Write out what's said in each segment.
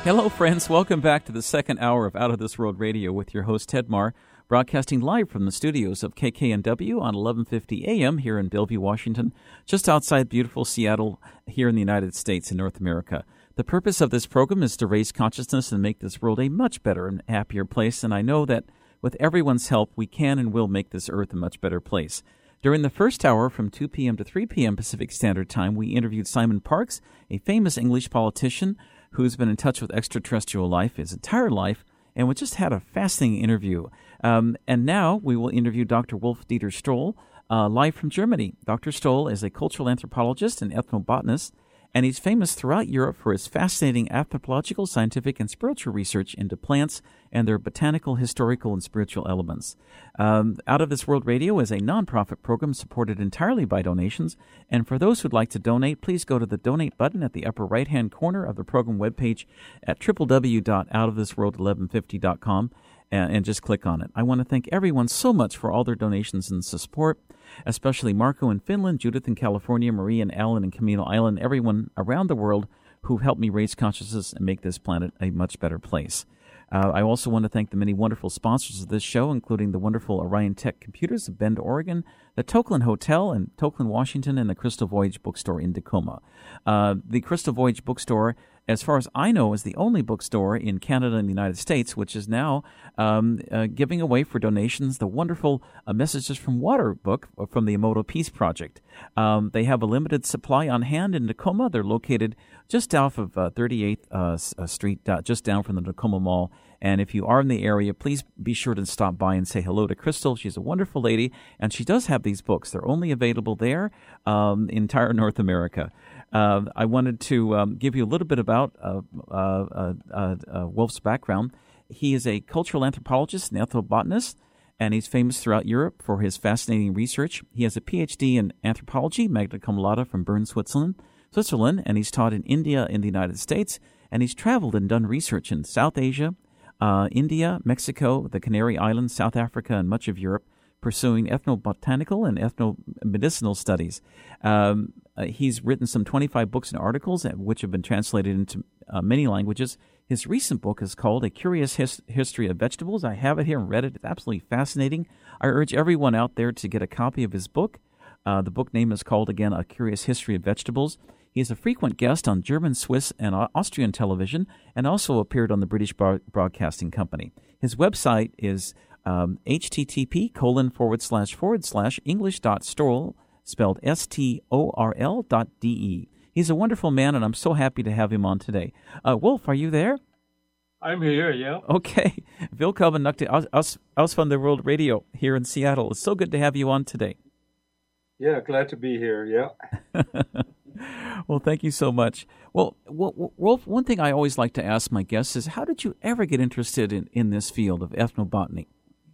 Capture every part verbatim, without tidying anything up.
Hello, friends. Welcome back to the second hour of Out of This World Radio with your host, Ted Marr, broadcasting live from the studios of K K N W on eleven fifty A M here in Bellevue, Washington, just outside beautiful Seattle here in the United States in North America. The purpose of this program is to raise consciousness and make this world a much better and happier place, and I know that with everyone's help, we can and will make this earth a much better place. During the first hour from two p.m. to three p.m. Pacific Standard Time, we interviewed Simon Parkes, a famous English politician who's been in touch with extraterrestrial life his entire life, and we just had a fascinating interview. Um, and now we will interview Doctor Wolf-Dieter Stoll, uh, live from Germany. Doctor Stoll is a cultural anthropologist and ethnobotanist, and he's famous throughout Europe for his fascinating anthropological, scientific, and spiritual research into plants and their botanical, historical, and spiritual elements. Um, Out of This World Radio is a nonprofit program supported entirely by donations, and for those who'd like to donate, please go to the donate button at the upper right-hand corner of the program webpage at w w w dot out of this world eleven fifty dot com and, and just click on it. I want to thank everyone so much for all their donations and support, especially Marco in Finland, Judith in California, Marie and Alan in Camino Island, everyone around the world who helped me raise consciousness and make this planet a much better place. Uh, I also want to thank the many wonderful sponsors of this show, including the wonderful Orion Tech Computers of Bend, Oregon, the Tokeland Hotel in Tokeland, Washington, and the Crystal Voyage Bookstore in Tacoma. Uh, the Crystal Voyage Bookstore, as far as I know, is the only bookstore in Canada and the United States, which is now um, uh, giving away for donations the wonderful uh, Messages from Water book from the Emoto Peace Project. Um, they have a limited supply on hand in Tacoma. They're located just off of uh, thirty-eighth uh, Street, uh, just down from the Tacoma Mall. And if you are in the area, please be sure to stop by and say hello to Crystal. She's a wonderful lady, and she does have these books. They're only available there um, in entire North America. Uh, I wanted to um, give you a little bit about uh, uh, uh, uh, Wolf's background. He is a cultural anthropologist and ethnobotanist, and he's famous throughout Europe for his fascinating research. He has a P H D in anthropology, magna cum laude from Bern, Switzerland, Switzerland, and he's taught in India in the United States, and he's traveled and done research in South Asia, uh, India, Mexico, the Canary Islands, South Africa, and much of Europe, pursuing ethnobotanical and ethnomedicinal studies. Um, uh, he's written some twenty-five books and articles, which have been translated into uh, many languages. His recent book is called A Curious His- History of Vegetables. I have it here and read it. It's absolutely fascinating. I urge everyone out there to get a copy of his book. Uh, the book name is called, again, A Curious History of Vegetables. He is a frequent guest on German, Swiss, and Austrian television, and also appeared on the British Broadcasting Company. His website is um, http colon forward slash forward slash english dot storl, spelled S T O R L dot D E. He's a wonderful man, and I'm so happy to have him on today. Uh, Wolf, are you there? I'm here, yeah. Okay. Willkommen nach aus, aus von der World Radio here in Seattle. It's so good to have you on today. Yeah, glad to be here, yeah. Well, thank you so much. Well, Wolf, one thing I always like to ask my guests is, how did you ever get interested in, in this field of ethnobotany?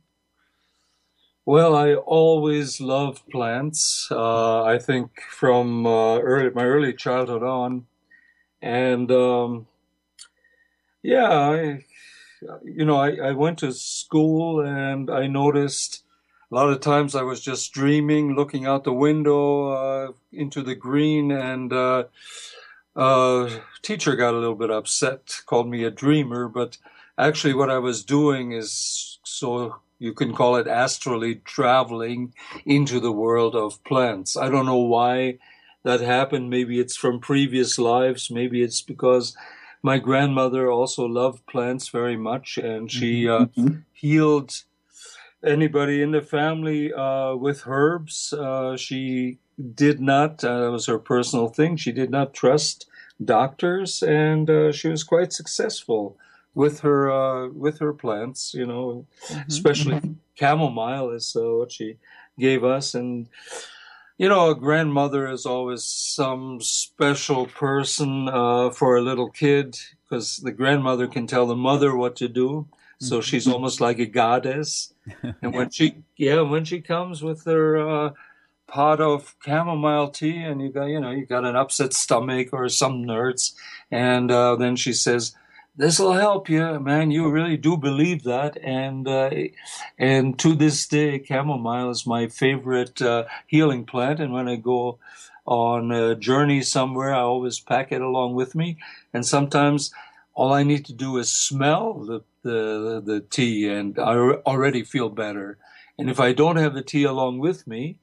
Well, I always loved plants, uh, I think from uh, early, my early childhood on. And, um, yeah, I, you know, I, I went to school and I noticed a lot of times I was just dreaming, looking out the window uh, into the green, and uh, uh, teacher got a little bit upset, called me a dreamer, but actually what I was doing is, so you can call it astrally traveling into the world of plants. I don't know why that happened. Maybe it's from previous lives. Maybe it's because my grandmother also loved plants very much, and she uh, mm-hmm. healed anybody in the family uh, with herbs. Uh, she did not, uh, that was her personal thing, she did not trust doctors, and uh, she was quite successful with her uh, with her plants, you know, mm-hmm. especially mm-hmm. chamomile is uh, what she gave us. And, you know, a grandmother is always some special person uh, for a little kid, because the grandmother can tell the mother what to do. So she's almost like a goddess. And when she, yeah, when she comes with her uh, pot of chamomile tea, and you got, you know, you got an upset stomach or some nerves, and uh, then she says, "This'll help you, man. You really do believe that." And uh, and to this day, chamomile is my favorite uh, healing plant. And when I go on a journey somewhere, I always pack it along with me. And sometimes all I need to do is smell the, the, the tea, and I already feel better. And if I don't have the tea along with me,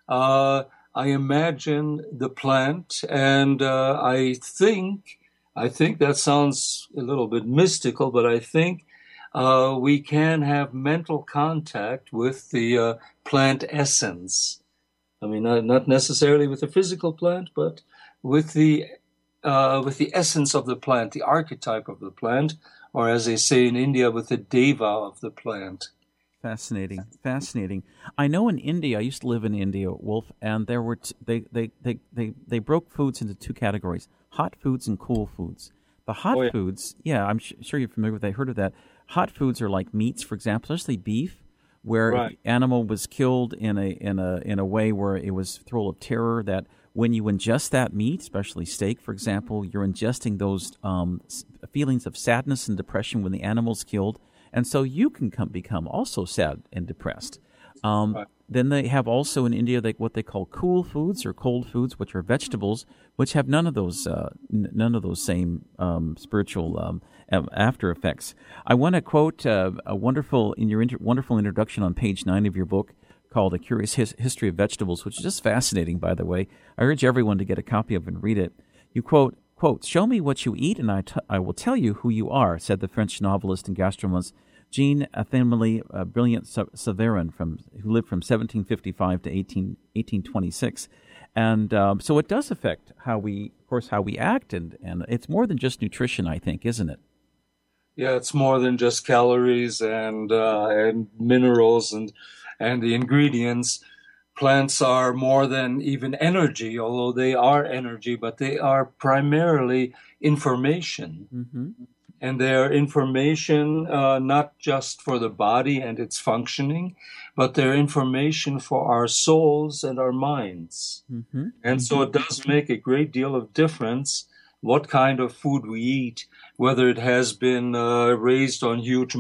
uh, I imagine the plant, and uh, I think, I think that sounds a little bit mystical, but I think uh, we can have mental contact with the uh, plant essence. I mean, not, not necessarily with the physical plant, but with the uh, with the essence of the plant, the archetype of the plant, or as they say in India, with the deva of the plant. Fascinating, fascinating. I know in India, I used to live in India, Wolf, and there were t- they, they, they, they, they broke foods into two categories: hot foods and cool foods. The hot Oh, yeah. foods, yeah, I'm sh- sure you're familiar with that. I heard of that. Hot foods are like meats, for example, especially beef, where Right. if the animal was killed in a in a in a way where it was full of terror, that when you ingest that meat, especially steak, for example, you're ingesting those um, s- feelings of sadness and depression when the animal's killed, and so you can come, become also sad and depressed. Um, Right. Then they have also in India they, what they call cool foods or cold foods, which are vegetables, which have none of those uh, n- none of those same um, spiritual um, um, after effects. I want to quote uh, a wonderful in your inter- wonderful introduction on page nine of your book called "A Curious His- History of Vegetables," which is just fascinating, by the way. I urge everyone to get a copy of it and read it. You quote, quote, "Show me what you eat, and I, t- I will tell you who you are," said the French novelist and gastronomist Jean Athémily uh, Brilliant Savarin, from who lived from seventeen fifty-five to eighteen, eighteen twenty-six. And um, so it does affect how we, of course, how we act, and, and it's more than just nutrition, I think, isn't it? Yeah, it's more than just calories and uh, and minerals and and the ingredients. Plants are more than even energy, although they are energy, but they are primarily information. Mm-hmm. And they are information uh, not just for the body and its functioning, but they're information for our souls and our minds. Mm-hmm. And so it does make a great deal of difference what kind of food we eat, whether it has been uh, raised on huge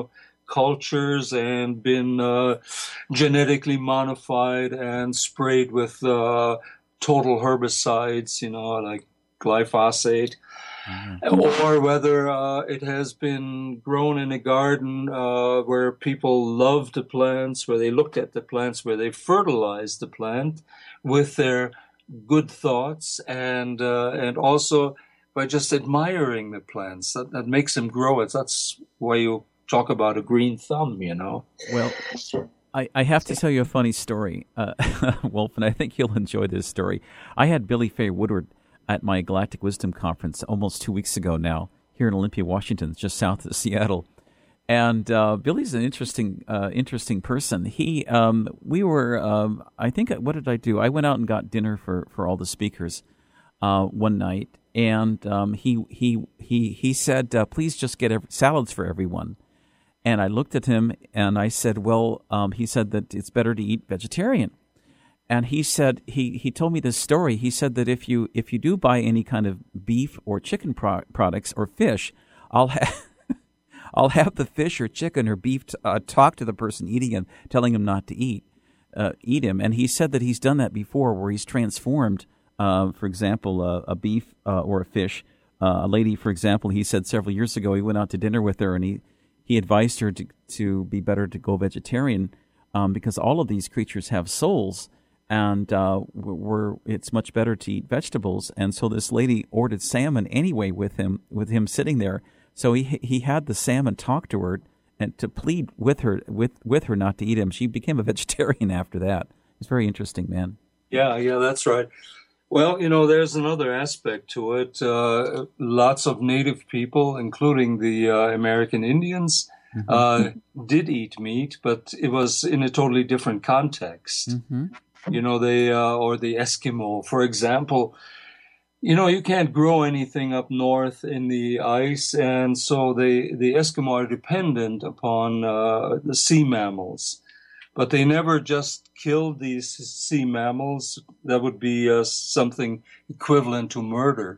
monocultures and been uh, genetically modified and sprayed with uh, total herbicides, you know, like glyphosate, Yeah. or whether uh, it has been grown in a garden uh, where people loved the plants, where they looked at the plants, where they fertilized the plant with their good thoughts, and uh, and also by just admiring the plants. That, that makes them grow. It's that's why you talk about a green thumb, you know. Well, I, I have to tell you a funny story, uh, Wolf, and I think you'll enjoy this story. I had Billy Faye Woodward at my Galactic Wisdom Conference almost two weeks ago now, here in Olympia, Washington, just south of Seattle. And uh, Billy's an interesting, uh, interesting person. He, um, we were, um, I think, what did I do? I went out and got dinner for, for all the speakers uh, one night, and um, he, he, he, he said, uh, "Please just get every, salads for everyone." And I looked at him and I said, "Well," um, he said that it's better to eat vegetarian. And he said, he, he told me this story. He said that if you if you do buy any kind of beef or chicken pro- products or fish, I'll have I'll have the fish or chicken or beef t- uh, talk to the person eating him, telling him not to eat uh, eat him. And he said that he's done that before, where he's transformed, uh, for example, uh, a beef uh, or a fish. Uh, a lady, for example, he said several years ago, he went out to dinner with her and he he advised her to to be better to go vegetarian um, because all of these creatures have souls. And uh, we're, it's much better to eat vegetables. And so this lady ordered salmon anyway with him, with him sitting there. So he he had the salmon talk to her and to plead with her with, with her not to eat him. She became a vegetarian after that. It's very interesting, man. Yeah, yeah, that's right. Well, you know, there's another aspect to it. Uh, lots of native people, including the uh, American Indians, Mm-hmm. uh, did eat meat, but it was in a totally different context. Mm-hmm. You know, they uh, or the Eskimo, for example. You know, you can't grow anything up north in the ice, and so they the Eskimo are dependent upon uh, the sea mammals. But they never just killed these sea mammals. That would be uh, something equivalent to murder.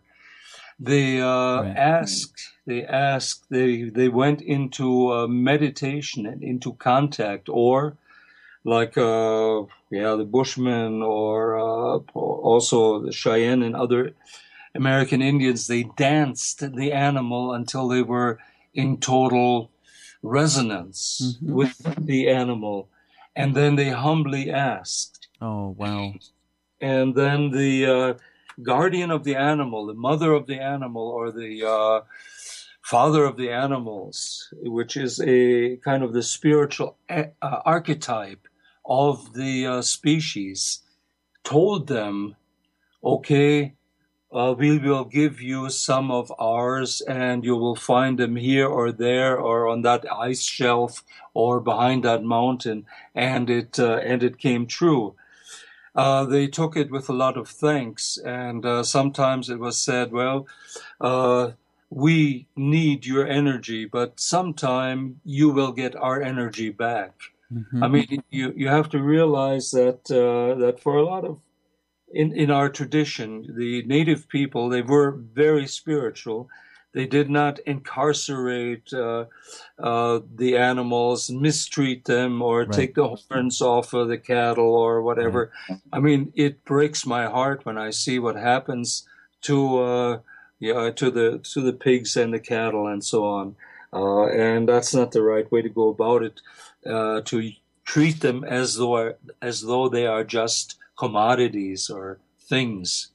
They uh, Right. asked, they asked, they they went into uh, meditation and into contact, or like uh, yeah, the Bushmen, or uh, also the Cheyenne and other American Indians, they danced the animal until they were in total resonance Mm-hmm. with the animal. And then they humbly asked. Oh, wow. And then the uh, guardian of the animal, the mother of the animal, or the uh, father of the animals, which is a kind of the spiritual uh, archetype of the uh, species, told them, okay, uh, we will give you some of ours and you will find them here or there or on that ice shelf or behind that mountain. And it, uh, and it came true. Uh, they took it with a lot of thanks. And uh, sometimes it was said, well, uh, we need your energy, but sometime you will get our energy back. Mm-hmm. I mean, you, you have to realize that uh, that for a lot of in, in our tradition, the native people, they were very spiritual. They did not incarcerate uh, uh, the animals, mistreat them, or Right. take the horns off of the cattle or whatever. Right. I mean, it breaks my heart when I see what happens to uh, yeah to the to the pigs and the cattle and so on. Uh, and that's not the right way to go about it. Uh, to treat them as though as though they are just commodities or things.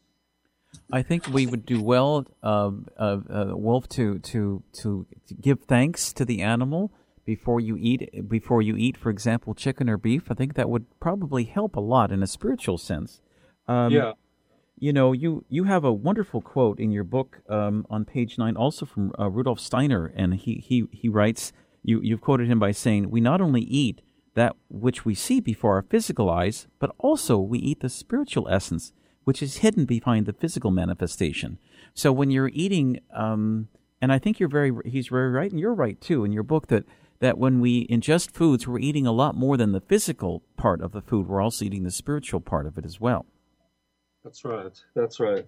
I think we would do well, uh, uh, uh, Wolf, to, to to give thanks to the animal before you eat. Before you eat, for example, chicken or beef. I think that would probably help a lot in a spiritual sense. Um, yeah. You know, you, you have a wonderful quote in your book um, on page nine, also from uh, Rudolf Steiner, and he, he, he writes, you, you've quoted him by saying, "We not only eat that which we see before our physical eyes, but also we eat the spiritual essence, which is hidden behind the physical manifestation." So when you're eating, um, and I think you're very, he's very right, and you're right too in your book, that, that when we ingest foods, we're eating a lot more than the physical part of the food. We're also eating the spiritual part of it as well. That's right. That's right.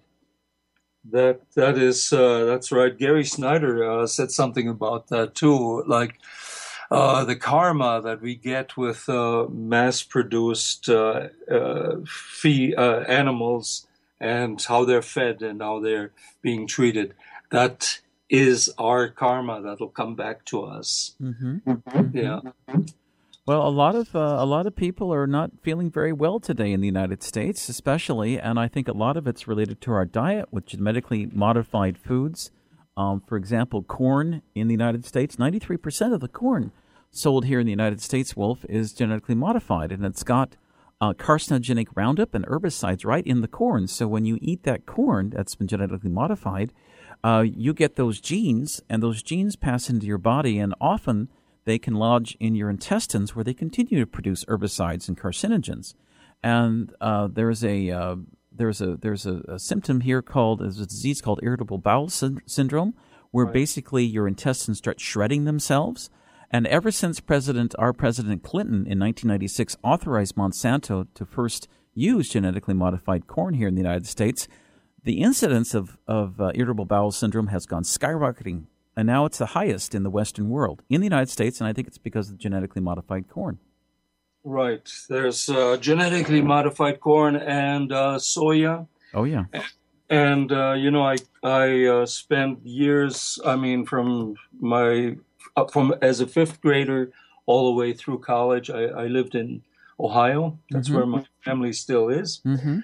That that is uh, that's right. Gary Snyder uh, said something about that too, like uh, the karma that we get with uh, mass-produced uh, uh, fee uh, animals and how they're fed and how they're being treated. That is our karma that'll come back to us. Mm-hmm. Mm-hmm. Yeah. Well, a lot of uh, a lot of people are not feeling very well today in the United States, especially, and I think a lot of it's related to our diet with genetically modified foods. Um, for example, corn in the United States, ninety-three percent of the corn sold here in the United States, Wolf, is genetically modified, and it's got uh, carcinogenic Roundup and herbicides right in the corn. So when you eat that corn that's been genetically modified, uh, you get those genes, and those genes pass into your body, and often they can lodge in your intestines where they continue to produce herbicides and carcinogens. And uh, there's a uh, there's a there's a, a symptom here called there's a disease called irritable bowel sy- syndrome, where Right. basically your intestines start shredding themselves. And ever since President our President Clinton in nineteen ninety-six authorized Monsanto to first use genetically modified corn here in the United States, the incidence of of uh, irritable bowel syndrome has gone skyrocketing. And now it's the highest in the Western world, in the United States, and I think it's because of genetically modified corn. Right. There's uh, genetically modified corn and uh, soya. Oh, yeah. And, uh, you know, I, I uh, spent years, I mean, from my, up from as a fifth grader all the way through college. I, I lived in Ohio. That's Mhm. where my family still is. Mm-hmm.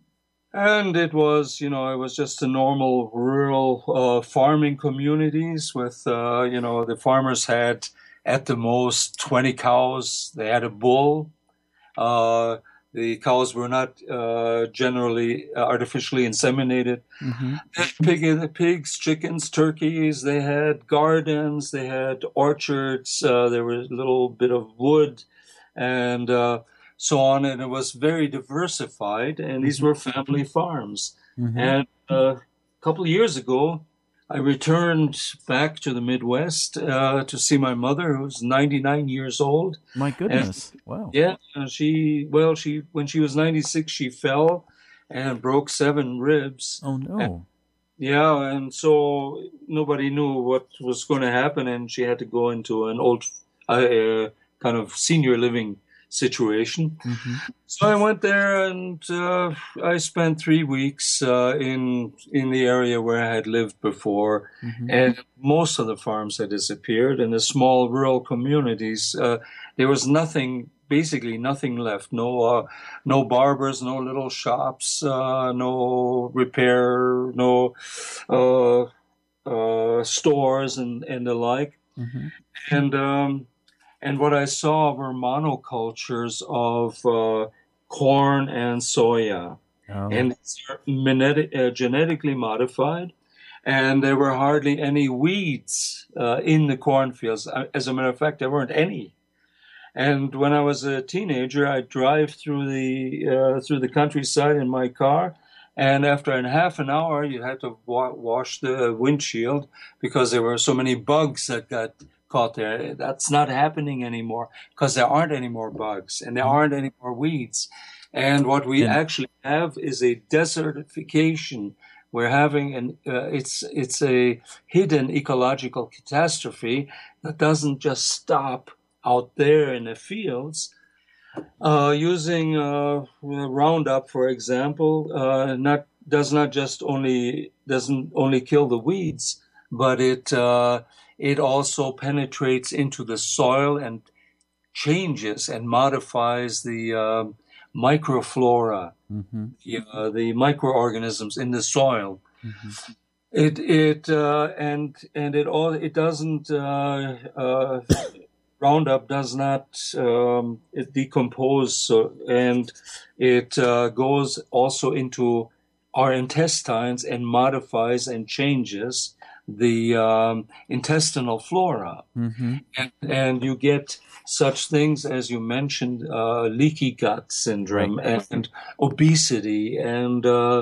And it was, you know, it was just a normal rural uh, farming communities with, uh, you know, the farmers had at the most twenty cows. They had a bull. Uh, the cows were not uh, generally artificially inseminated. Mm-hmm. They had pig, pigs, chickens, turkeys. They had gardens. They had orchards. Uh, there was a little bit of wood and uh, so on. And it was very diversified. And these were family farms. Mm-hmm. And uh, a couple of years ago, I returned back to the Midwest uh, to see my mother, who's ninety-nine years old. My goodness. And, wow. Yeah, she, well, she when she was ninety-six, she fell and broke seven ribs. Oh, no. And, yeah, and so nobody knew what was going to happen, and she had to go into an old uh, kind of senior living situation. Mm-hmm. So I went there and uh, I spent three weeks uh, in in the area where I had lived before, Mm-hmm. and most of the farms had disappeared. In the small rural communities, uh, there was nothing, basically nothing left. No, uh, no barbers, no little shops, uh, no repair, no uh, uh, stores, and and the like. Mm-hmm. And um, and what I saw were monocultures of uh, corn and soya, Oh. and these are genetic, uh, genetically modified, and there were hardly any weeds uh, in the cornfields. Uh, As a matter of fact, there weren't any. And when I was a teenager, I'd drive through the uh, through the countryside in my car, and after an half an hour, you had to wa- wash the windshield because there were so many bugs that got caught there. That's not happening anymore because there aren't any more bugs and there aren't any more weeds. And what we And actually have is a desertification. We're having an uh, it's it's a hidden ecological catastrophe that doesn't just stop out there in the fields. Uh, using uh, Roundup, for example, uh, not does not just only doesn't only kill the weeds, but it uh, it also penetrates into the soil and changes and modifies the uh, microflora, mm-hmm. uh, the microorganisms in the soil. Mm-hmm. It it uh, and and it all it doesn't. Uh, uh, Roundup does not um, it decompose, so, and it uh, goes also into our intestines and modifies and changes the um, intestinal flora. Mm-hmm. And, and you get such things as you mentioned, uh, leaky gut syndrome, Right. and obesity, and uh,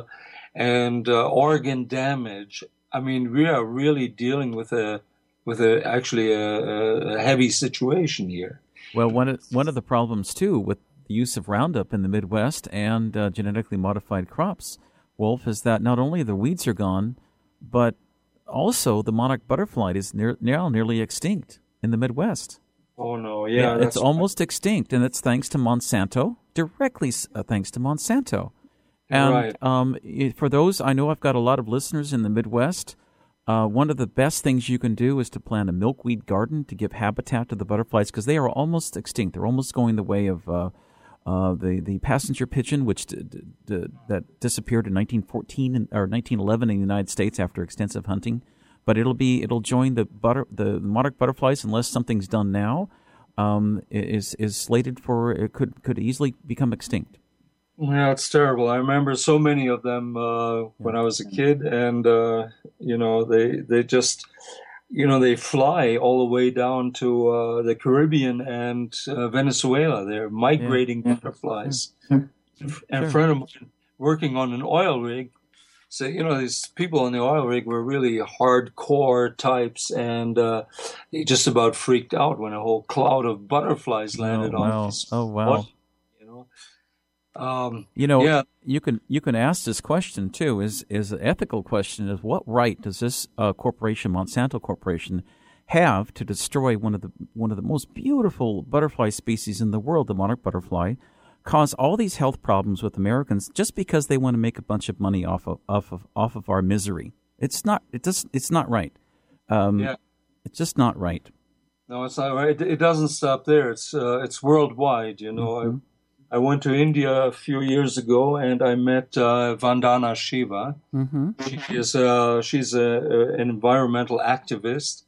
and uh, organ damage. I mean, we are really dealing with a with a actually a, a heavy situation here. Well, one of, one of the problems, too, with the use of Roundup in the Midwest and uh, genetically modified crops, Wolf, is that not only the weeds are gone, but also the monarch butterfly is near, now nearly extinct in the Midwest. Oh, no, yeah. yeah it's almost extinct, and it's thanks to Monsanto, directly uh, thanks to Monsanto. And right. um, it, for those, I know I've got a lot of listeners in the Midwest. Uh, one of the best things you can do is to plant a milkweed garden to give habitat to the butterflies because they are almost extinct. They're almost going the way of uh, uh, the the passenger pigeon, which d- d- d- that disappeared in nineteen fourteen in, or nineteen eleven in the United States after extensive hunting. But it'll be it'll join the butter the monarch butterflies unless something's done now. Um, is is slated for it could could easily become extinct. Yeah, it's terrible. I remember so many of them uh, when I was a kid, and uh, you know, they they just, you know, they fly all the way down to uh, the Caribbean and uh, Venezuela. They're migrating yeah. butterflies. Yeah. And Sure. a friend of mine working on an oil rig said, you know, these people on the oil rig were really hardcore types, and uh, they just about freaked out when a whole cloud of butterflies landed oh, wow. on us. Oh wow! You know. Um, you know, yeah. you can you can ask this question too. Is is an ethical question? Is what right does this uh, corporation, Monsanto Corporation, have to destroy one of the one of the most beautiful butterfly species in the world, the monarch butterfly, cause all these health problems with Americans just because they want to make a bunch of money off of off of off of our misery? It's not. It does. It's not right. Um, yeah. It's just not right. No, it's not right. It, it doesn't stop there. It's uh, it's worldwide. You know. Mm-hmm. I, I went to India a few years ago, and I met uh, Vandana Shiva. Mm-hmm. She is uh, she's a, a, an environmental activist,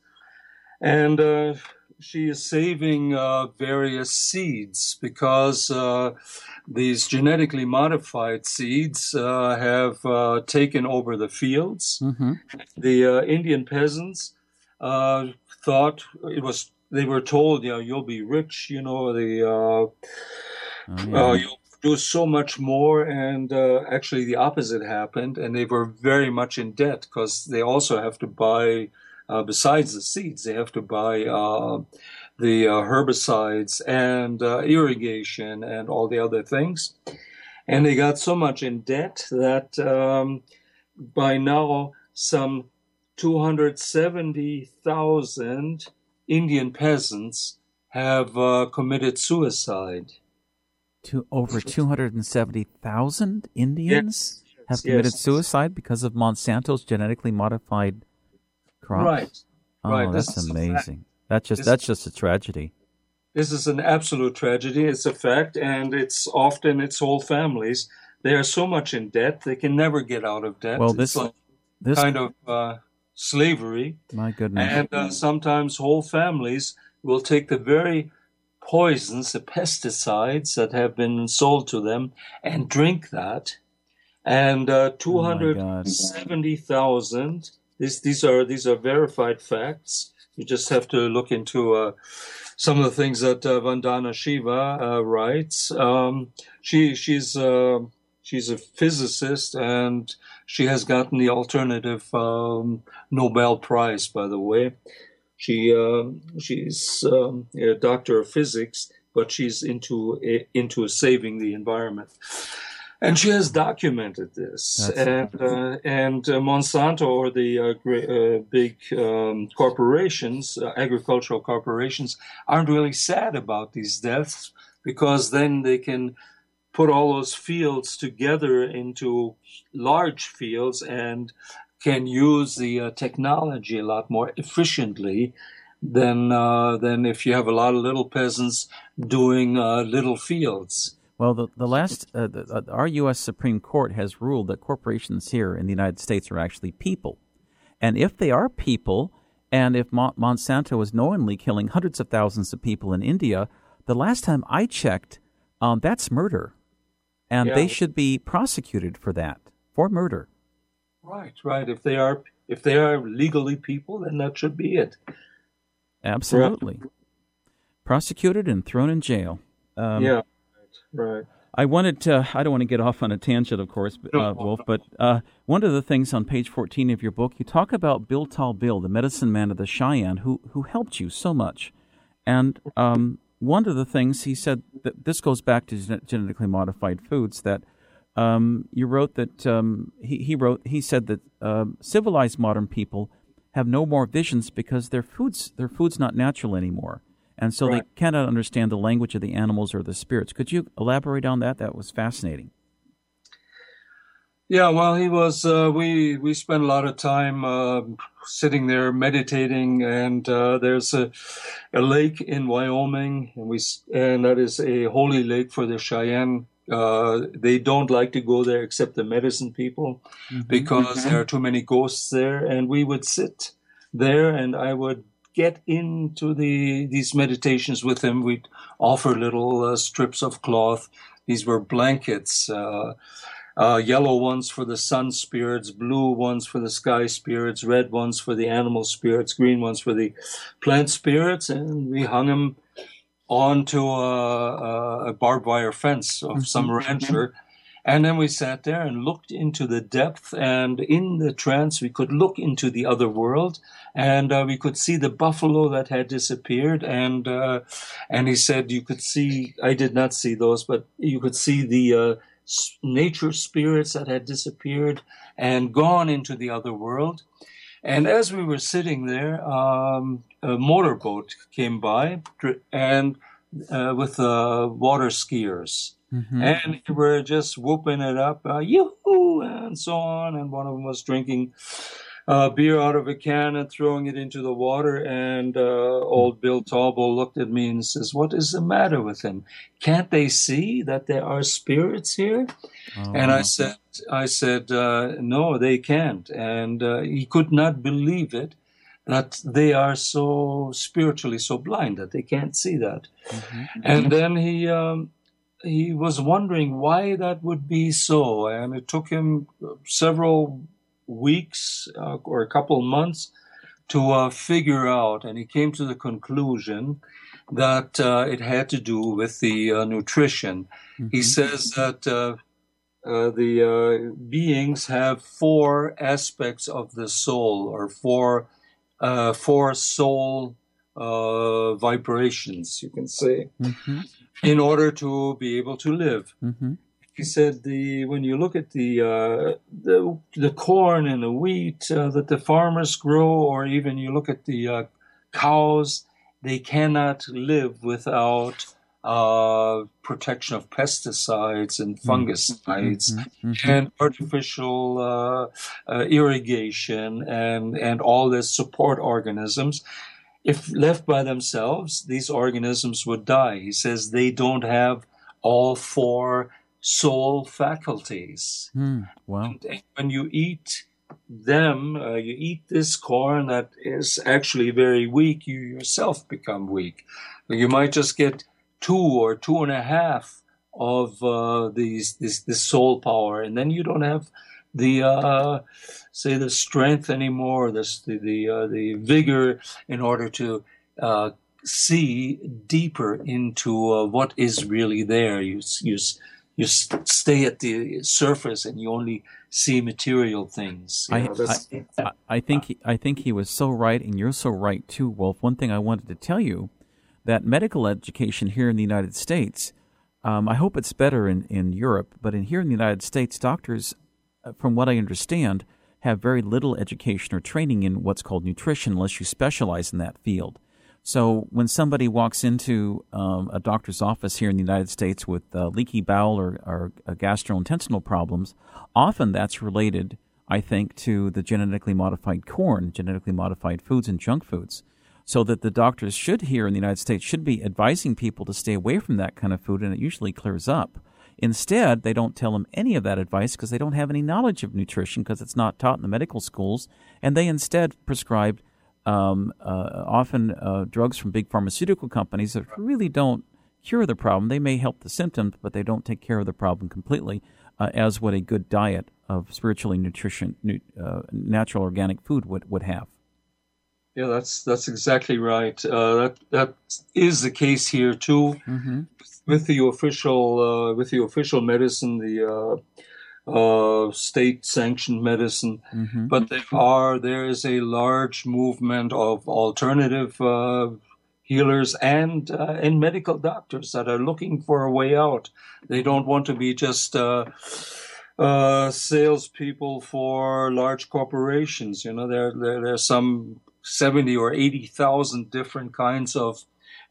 and uh, she is saving uh, various seeds because uh, these genetically modified seeds uh, have uh, taken over the fields. Mm-hmm. The uh, Indian peasants uh, thought it was. They were told, you know, you'll be rich. You know, the uh, Oh, yeah. Uh, you'll produce so much more, and uh, actually the opposite happened, and they were very much in debt because they also have to buy, uh, besides the seeds, they have to buy uh, the uh, herbicides and uh, irrigation and all the other things. And they got so much in debt that um, by now some two hundred seventy thousand Indian peasants have uh, committed suicide. To over two hundred seventy thousand Indians Yes, have yes, committed yes. suicide because of Monsanto's genetically modified crops. Right, Oh, right. This that's is a fact. amazing. That's just This, that's just a tragedy. this is an absolute tragedy. It's a fact, and it's often its whole families. They are so much in debt they can never get out of debt. Well, It's this like this kind of uh, slavery, my goodness. and uh, sometimes whole families will take the very poisons, the pesticides that have been sold to them, and drink that. And uh, Oh my God. two hundred seventy thousand. These these are these are verified facts. You just have to look into uh, some of the things that uh, Vandana Shiva uh, writes. Um, she she's uh, she's a physicist, and she has gotten the alternative um, Nobel Prize, by the way. She um, she's um, a doctor of physics, but she's into into saving the environment, and she has documented this. That's And uh, and uh, Monsanto, or the uh, great, uh, big um, corporations, uh, agricultural corporations, aren't really sad about these deaths, because then they can put all those fields together into large fields and can use the uh, technology a lot more efficiently than uh, than if you have a lot of little peasants doing uh, little fields. Well, the the last uh, the, uh, our U S Supreme Court has ruled that corporations here in the United States are actually people, and if they are people, and if Mon- Monsanto is knowingly killing hundreds of thousands of people in India, the last time I checked, um, that's murder, and Yeah. they should be prosecuted for that, for murder. Right, right. If they are if they are legally people, then that should be it. Absolutely. Prosecuted and thrown in jail. Um, Yeah, right. I wanted to, I don't want to get off on a tangent, of course, but, uh, Wolf, but uh, one of the things on page fourteen of your book, you talk about Bill Tall Bill, the medicine man of the Cheyenne, who, who helped you so much. And um, one of the things he said, that this goes back to gen- genetically modified foods, that um, you wrote that, um, he, he wrote, he said that uh, civilized modern people have no more visions because their food's, their food's not natural anymore. And so Right. they cannot understand the language of the animals or the spirits. Could you elaborate on that? That was fascinating. Yeah, well, he was. Uh, we we spent a lot of time uh, sitting there meditating, and uh, there's a, a lake in Wyoming, and we s- and that is a holy lake for the Cheyenne. Uh, they don't like to go there except the medicine people, because there are too many ghosts there. And we would sit there, and I would get into the these meditations with him. We'd offer little uh, strips of cloth. These were blankets. Uh, Uh, yellow ones for the sun spirits, blue ones for the sky spirits, red ones for the animal spirits, green ones for the plant spirits, and we hung them onto a, a barbed wire fence of some rancher. And then we sat there and looked into the depth, and in the trance we could look into the other world, and uh, we could see the buffalo that had disappeared, and uh, and he said you could see, I did not see those, but you could see the uh, nature spirits that had disappeared and gone into the other world. And as we were sitting there, um, a motorboat came by, and uh, with uh, water skiers. Mm-hmm. And we were just whooping it up, uh, yoo-hoo, and so on. And one of them was drinking uh, beer out of a can and throwing it into the water. And uh, old Bill Tallbull looked at me and says, "What is the matter with him? Can't they see that there are spirits here?" Oh. And I said, I said, uh, "No, they can't." And uh, he could not believe it, that they are so spiritually so blind that they can't see that. Mm-hmm. And then he um, he was wondering why that would be so, and it took him several weeks uh, or a couple months to uh, figure out, and he came to the conclusion that uh, it had to do with the uh, nutrition. Mm-hmm. He says that uh, uh, the uh, beings have four aspects of the soul, or four uh, four soul uh, vibrations, you can say, Mm-hmm. in order to be able to live. Mm-hmm. He said, the when you look at the uh, the, the corn and the wheat uh, that the farmers grow, or even you look at the uh, cows, they cannot live without uh, protection of pesticides and fungicides, mm-hmm, mm-hmm. and artificial uh, uh, irrigation and, and all the support organisms. If left by themselves, these organisms would die. He says they don't have all four soul faculties. Mm, wow. And when you eat them, uh, you eat this corn that is actually very weak, you yourself become weak. You might just get two or two and a half of uh, these this this soul power, and then you don't have the uh, say the strength anymore, this the the, uh, the vigor in order to uh, see deeper into uh, what is really there. You you you stay at the surface and you only see material things. You I, know, I, I I think he, I think he was so right, and you're so right too, Wolf. One thing I wanted to tell you, that medical education here in the United States, um, I hope it's better in, in Europe, but in here in the United States, doctors, from what I understand, have very little education or training in what's called nutrition unless you specialize in that field. So when somebody walks into um, a doctor's office here in the United States with uh, leaky bowel or, or uh, gastrointestinal problems, often that's related, I think, to the genetically modified corn, genetically modified foods and junk foods. So that the doctors should here in the United States should be advising people to stay away from that kind of food, and it usually clears up. Instead, they don't tell them any of that advice because they don't have any knowledge of nutrition because it's not taught in the medical schools, and they instead prescribe um, uh, often uh, drugs from big pharmaceutical companies that really don't cure the problem. They may help the symptoms, but they don't take care of the problem completely, uh, as what a good diet of spiritually nutrition, uh, natural organic food would, would have. Yeah, that's that's exactly right. Uh, that that is the case here too. Mm-hmm. With the official uh, with the official medicine, the uh, uh, state-sanctioned medicine, mm-hmm. but there are there is a large movement of alternative uh, healers and uh, and medical doctors that are looking for a way out. They don't want to be just uh, uh, salespeople for large corporations. You know, there there there's some seventy or eighty thousand different kinds of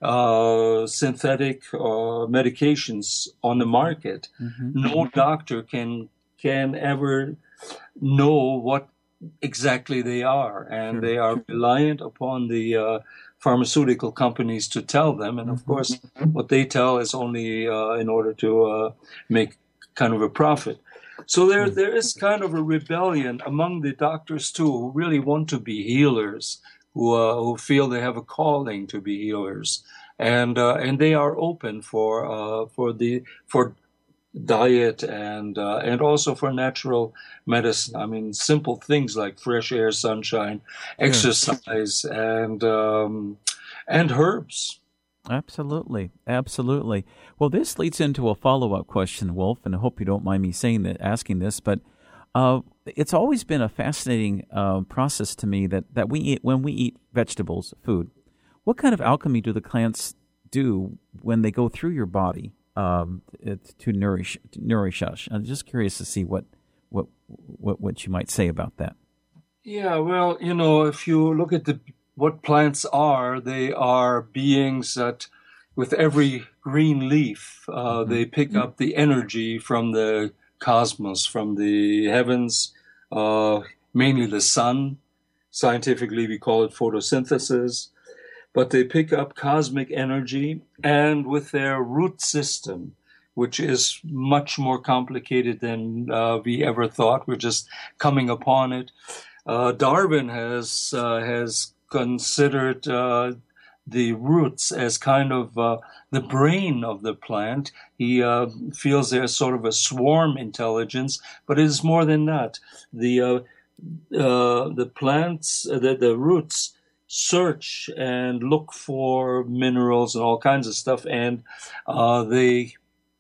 uh, synthetic uh, medications on the market. Mm-hmm. No doctor can can ever know what exactly they are, and Sure. they are reliant upon the uh, pharmaceutical companies to tell them. And of Mm-hmm. course, what they tell is only uh, in order to uh, make kind of a profit. So there, Mm-hmm. there is kind of a rebellion among the doctors too, who really want to be healers, who uh, who feel they have a calling to be healers, and uh, and they are open for uh, for the for diet and uh, and also for natural medicine. I mean, simple things like fresh air, sunshine, exercise, and um, and herbs. Absolutely, absolutely. Well, this leads into a follow-up question, Wolf, and I hope you don't mind me saying that, asking this, but uh, it's always been a fascinating uh, process to me that, that we eat when we eat vegetables, food. What kind of alchemy do the plants do when they go through your body um, to nourish to nourish us? I'm just curious to see what what what what you might say about that. Yeah, well, you know, if you look at the what plants are, they are beings that, with every green leaf, uh, mm-hmm. they pick up the energy from the cosmos, from the heavens, uh, mainly the sun. Scientifically, we call it photosynthesis. But they pick up cosmic energy, and with their root system, which is much more complicated than uh, we ever thought. We're just coming upon it. Uh, Darwin has uh, has considered uh, the roots as kind of uh, the brain of the plant. He uh, feels there's sort of a swarm intelligence, but it is more than that. The uh, uh, the plants, uh, the, the roots search and look for minerals and all kinds of stuff, and uh, they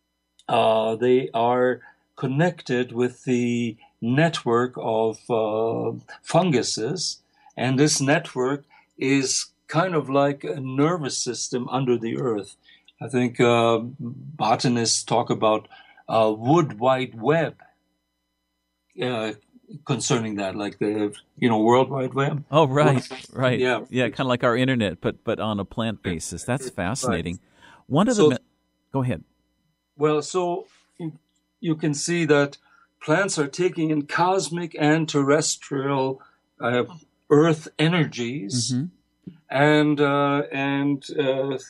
uh, they are connected with the network of uh, funguses, and this network is kind of like a nervous system under the earth. I think uh, botanists talk about uh, wood wide web uh, concerning that, like the you know World Wide Web. Oh, right, right, yeah, yeah, kind of like our internet, but but on a plant basis. That's fascinating. Right. One of so, the Go ahead. Well, so you, you can see that plants are taking in cosmic and terrestrial uh, earth energies, Mm-hmm. and uh, and uh,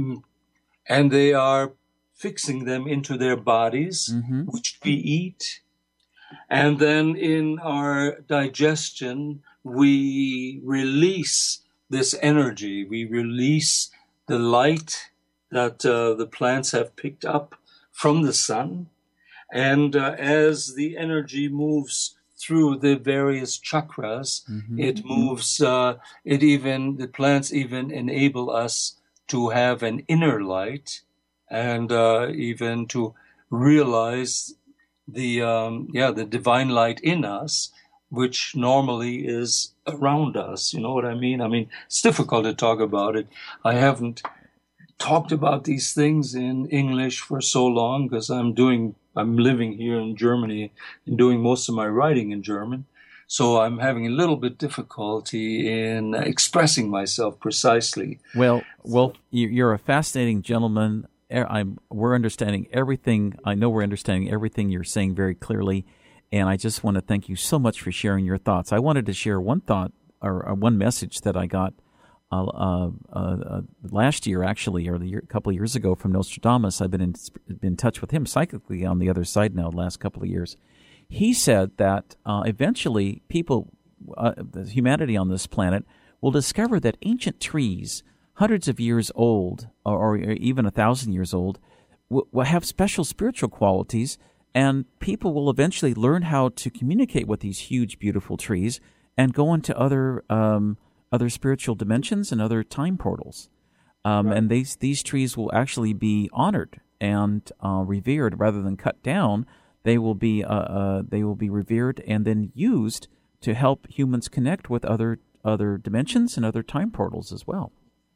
and they are fixing them into their bodies, Mm-hmm. which we eat. And then in our digestion, we release this energy. We release the light that uh, the plants have picked up from the sun. And uh, as the energy moves through the various chakras, Mm-hmm. it moves, uh, it even, the plants even enable us to have an inner light and uh, even to realize the, um, yeah, the divine light in us, which normally is around us. You know what I mean? I mean, it's difficult to talk about it. I haven't talked about these things in English for so long because I'm doing, I'm living here in Germany and doing most of my writing in German. So I'm having a little bit difficulty in expressing myself precisely. Well, well, you're a fascinating gentleman. I'm, we're understanding everything. I know we're understanding everything you're saying very clearly. And I just want to thank you so much for sharing your thoughts. I wanted to share one thought or, or one message that I got Uh, uh, uh, last year, actually, or a, year, a couple of years ago from Nostradamus. I've been in, been in touch with him psychically on the other side now the last couple of years. He said that uh, eventually people, uh, the humanity on this planet, will discover that ancient trees, hundreds of years old, or, or even a thousand years old, will, will have special spiritual qualities, and people will eventually learn how to communicate with these huge, beautiful trees and go into other um, other spiritual dimensions and other time portals. Um, right. And these these trees will actually be honored and uh, revered rather than cut down. They will be uh, uh, they will be revered and then used to help humans connect with other other dimensions and other time portals as well.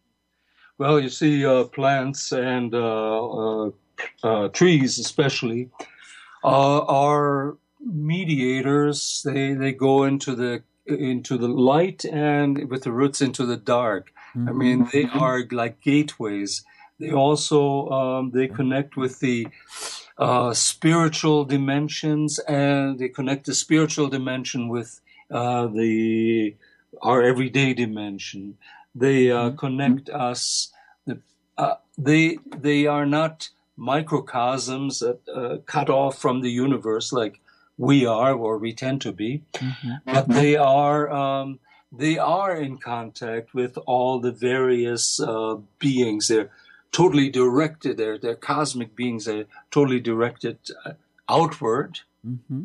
Well, you see, uh, plants and uh, uh, uh, trees especially uh, are mediators. They they go into the into the light and with the roots into the dark. Mm-hmm. I mean, they are like gateways. They also, um, they connect with the uh, spiritual dimensions, and they connect the spiritual dimension with uh, the our everyday dimension. They uh, mm-hmm. connect us. Uh, they they are not microcosms that uh, cut off from the universe like we are, or we tend to be, mm-hmm. but they are um, they are in contact with all the various uh, beings. They're totally directed. They're they're cosmic beings. They're totally directed uh, outward. Mm-hmm.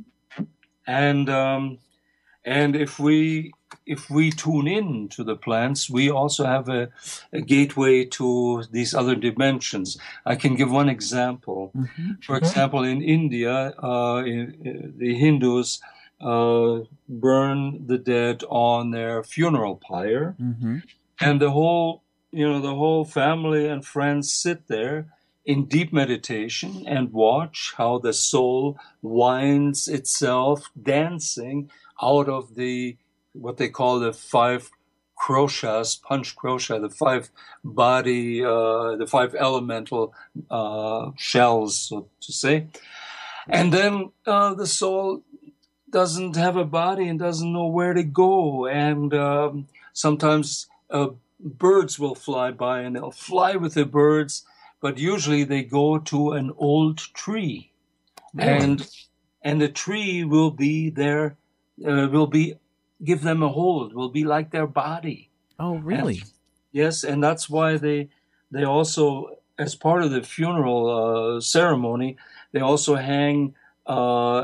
And um, and if we if we tune in to the plants, we also have a, a gateway to these other dimensions. I can give one example. Mm-hmm. For example, in India, uh, in, in the Hindus uh, burn the dead on their funeral pyre, mm-hmm. and the whole, you know, the whole family and friends sit there in deep meditation and watch how the soul winds itself dancing out of the what they call the five kroshas, punch krosha, the five body, uh, the five elemental uh, shells, so to say. And then uh, the soul doesn't have a body and doesn't know where to go. And um, sometimes uh, birds will fly by and they'll fly with the birds, but usually they go to an old tree. Really? And and the tree will be there, uh, will be give them a hold, will be like their body. Oh, really? And, yes, and that's why they they also, as part of the funeral uh, ceremony, they also hang uh,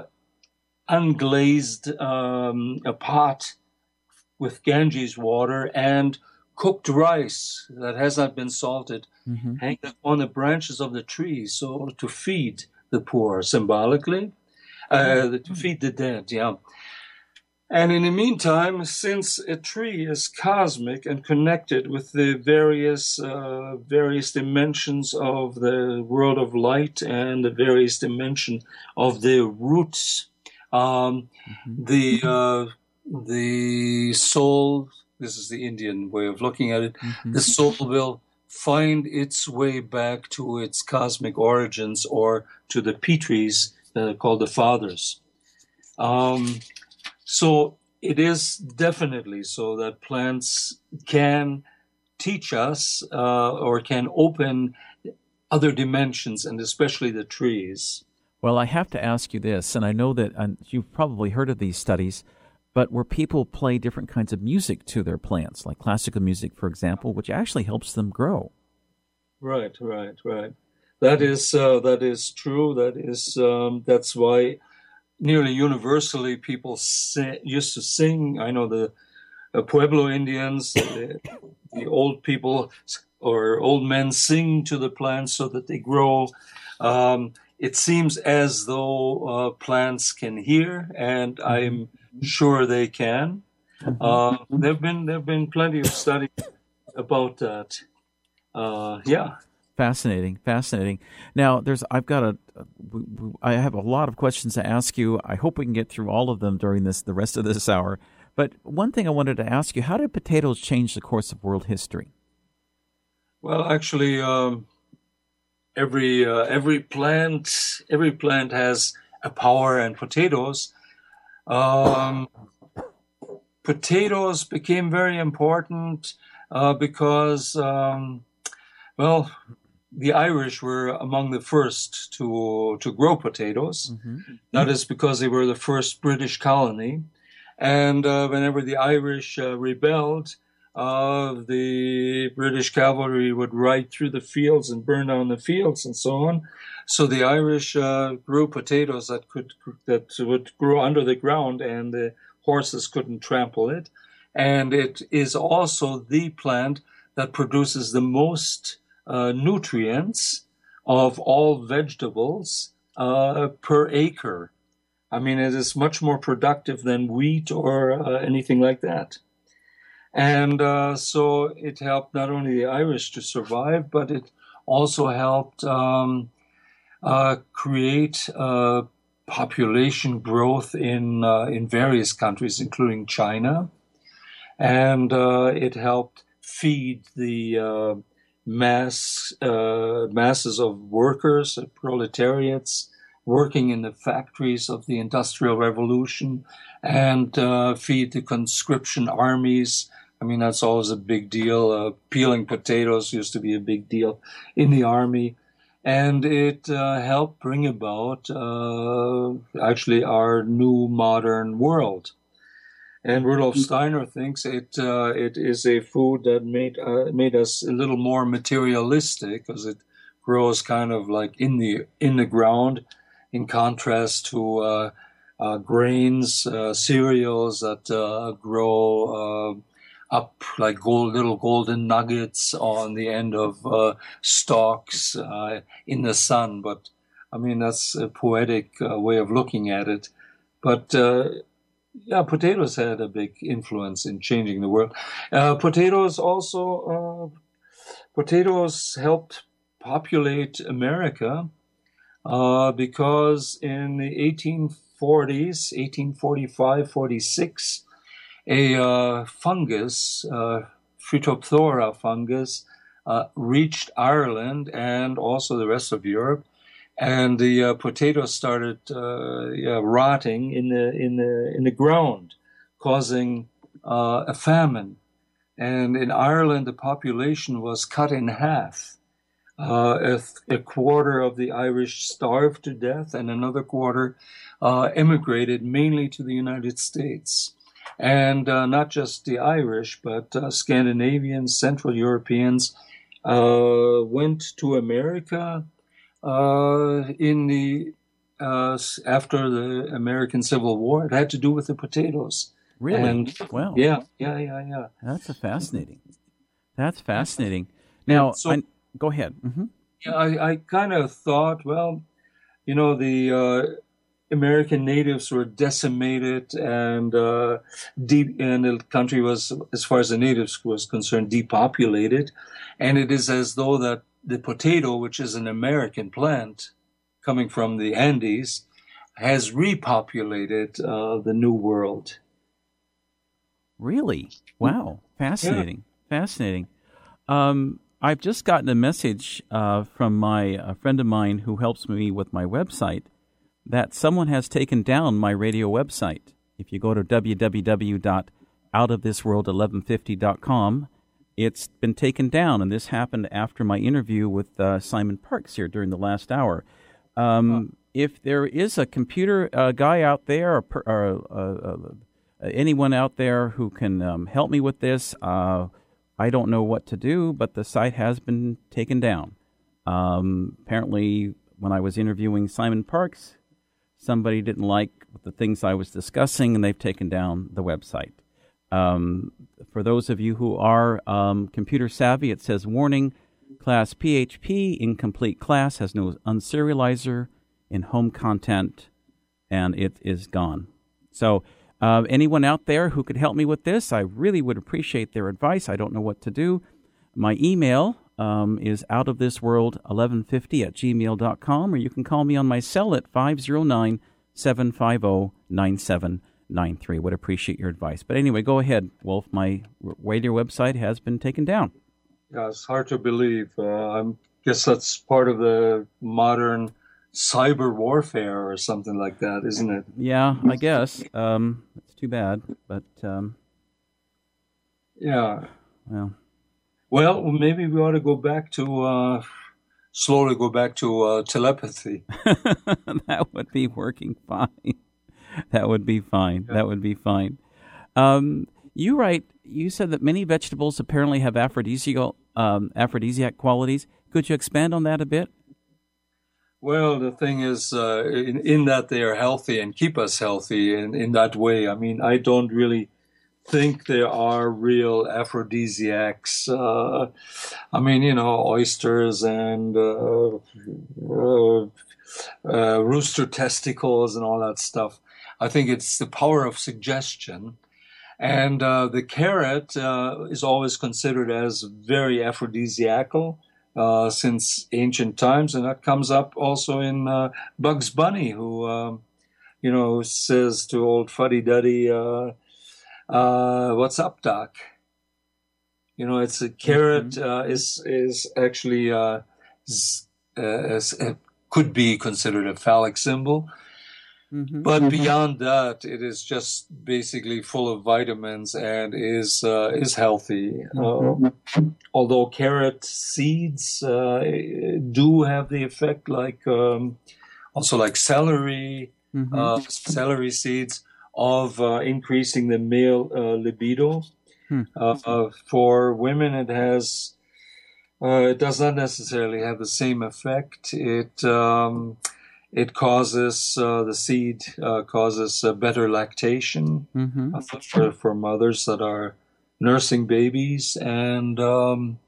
unglazed um, a pot with Ganges water and cooked rice that has not been salted, mm-hmm. hang on the branches of the trees, so to feed the poor symbolically, uh, mm-hmm. to feed the dead, yeah. And in the meantime, since a tree is cosmic and connected with the various uh, various dimensions of the world of light and the various dimension of the roots, um, mm-hmm. the uh, the soul. This is the Indian way of looking at it. Mm-hmm. The soul will find its way back to its cosmic origins or to the Petries that are called the Fathers. Um, so it is definitely so that plants can teach us uh, or can open other dimensions, and especially the trees. Well, I have to ask you this, and I know that uh, you've probably heard of these studies, but where people play different kinds of music to their plants, like classical music, for example, which actually helps them grow. Right, right, right. That is uh, that is true. That is um, that's why nearly universally people sing, used to sing. I know the uh, Pueblo Indians, the, the old people or old men sing to the plants so that they grow. Um, it seems as though uh, plants can hear, and I'm sure they can. Uh, there've been there've been plenty of studies about that. Uh, yeah. Fascinating, fascinating. Now, there's I've got a I have a lot of questions to ask you. I hope we can get through all of them during this the rest of this hour. But one thing I wanted to ask you: how did potatoes change the course of world history? Well, actually, um, every uh, every plant every plant has a power, and potatoes. Um, potatoes became very important uh, because, um, well, the Irish were among the first to to grow potatoes. Mm-hmm. That is because they were the first British colony, and uh, whenever the Irish uh, rebelled, uh, the British cavalry would ride through the fields and burn down the fields and so on. So the Irish uh, grew potatoes that could that would grow under the ground, and the horses couldn't trample it. And it is also the plant that produces the most uh, nutrients of all vegetables uh, per acre. I mean, it is much more productive than wheat or uh, anything like that. And uh, so it helped not only the Irish to survive, but it also helped um, uh, create uh, population growth in uh, in various countries, including China. And uh, it helped feed the uh, mass uh, masses of workers, proletariats, working in the factories of the Industrial Revolution, and uh, feed the conscription armies. I mean, that's always a big deal. Uh, peeling potatoes used to be a big deal in the army. And it uh, helped bring about uh, actually our new modern world. And Rudolf Steiner thinks it uh, it is a food that made uh, made us a little more materialistic, because it grows kind of like in the in the ground, in contrast to uh, uh, grains, uh, cereals that uh, grow uh, up like gold, little golden nuggets on the end of uh, stalks uh, in the sun. But I mean, that's a poetic uh, way of looking at it. But uh, yeah, potatoes had a big influence in changing the world. Uh, potatoes also, uh, potatoes helped populate America uh, because in the eighteen forties, eighteen forty-five, forty-six, a uh, fungus, uh, Phytophthora fungus, uh, reached Ireland and also the rest of Europe, and the uh, potatoes started uh, yeah, rotting in the in the in the ground, causing uh, a famine. And in Ireland, the population was cut in half. Uh, a, a quarter of the Irish starved to death, and another quarter uh, emigrated mainly to the United States. And uh, not just the Irish, but uh, Scandinavians, Central Europeans uh, went to America uh, in the uh, after the American Civil War. It had to do with the potatoes. Really? And, wow. Yeah, yeah, yeah, yeah. That's a fascinating. That's fascinating. Now, so, I, go ahead. Mm-hmm. Yeah, I, I kind of thought, well, you know, the uh, American natives were decimated, and uh, deep, and the country was, as far as the natives was concerned, depopulated. And it is as though that the potato, which is an American plant coming from the Andes, has repopulated uh, the New World. Really? Wow. Fascinating. Yeah. Fascinating. Um, I've just gotten a message uh, from my a friend of mine who helps me with my website that someone has taken down my radio website. If you go to w w w dot out of this world eleven fifty dot com, it's been taken down, and this happened after my interview with uh, Simon Parkes here during the last hour. Um, huh. If there is a computer uh, guy out there, or, per, or uh, uh, anyone out there who can um, help me with this, uh, I don't know what to do, but the site has been taken down. Um, apparently, when I was interviewing Simon Parkes, somebody didn't like the things I was discussing, and they've taken down the website. Um, for those of you who are um, computer savvy, it says, warning, class P H P, incomplete class, has no unserializer in home content, and it is gone. So uh, anyone out there who could help me with this, I really would appreciate their advice. I don't know what to do. My email um, is outofthisworld eleven fifty at gmail dot com, or you can call me on my cell at five oh nine, seven five oh, nine seven nine three. Would appreciate your advice. But anyway, go ahead, Wolf. My radio website has been taken down. Yeah, it's hard to believe. Uh, I guess that's part of the modern cyber warfare or something like that, isn't it? Yeah, I guess. Um, it's too bad, but um, yeah. Well, well, maybe we ought to go back to uh, slowly go back to uh, telepathy. That would be working fine. That would be fine. Yeah. That would be fine. Um, you write. You said that many vegetables apparently have aphrodisiac um, aphrodisiac qualities. Could you expand on that a bit? Well, the thing is, uh, in, in that they are healthy and keep us healthy in, in that way. I mean, I don't really think there are real aphrodisiacs. Uh, I mean, you know, oysters and uh, uh, uh, rooster testicles and all that stuff. I think it's the power of suggestion. And uh, the carrot uh, is always considered as very aphrodisiacal uh, since ancient times. And that comes up also in uh, Bugs Bunny, who, um, you know, says to old Fuddy-Duddy, uh, uh, what's up, Doc? You know, it's a carrot mm-hmm. uh, is is actually uh, is, uh, is, uh, could be considered a phallic symbol. Mm-hmm. But beyond that, it is just basically full of vitamins and is uh, is healthy. Mm-hmm. Uh, although carrot seeds uh, do have the effect, like um, also like celery, mm-hmm. uh, celery seeds, of uh, increasing the male uh, libido. Hmm. Uh, uh, for women, it has uh, it does not necessarily have the same effect. It um, It causes, uh, the seed uh, causes uh, better lactation mm-hmm. uh, for, for mothers that are nursing babies. And, um,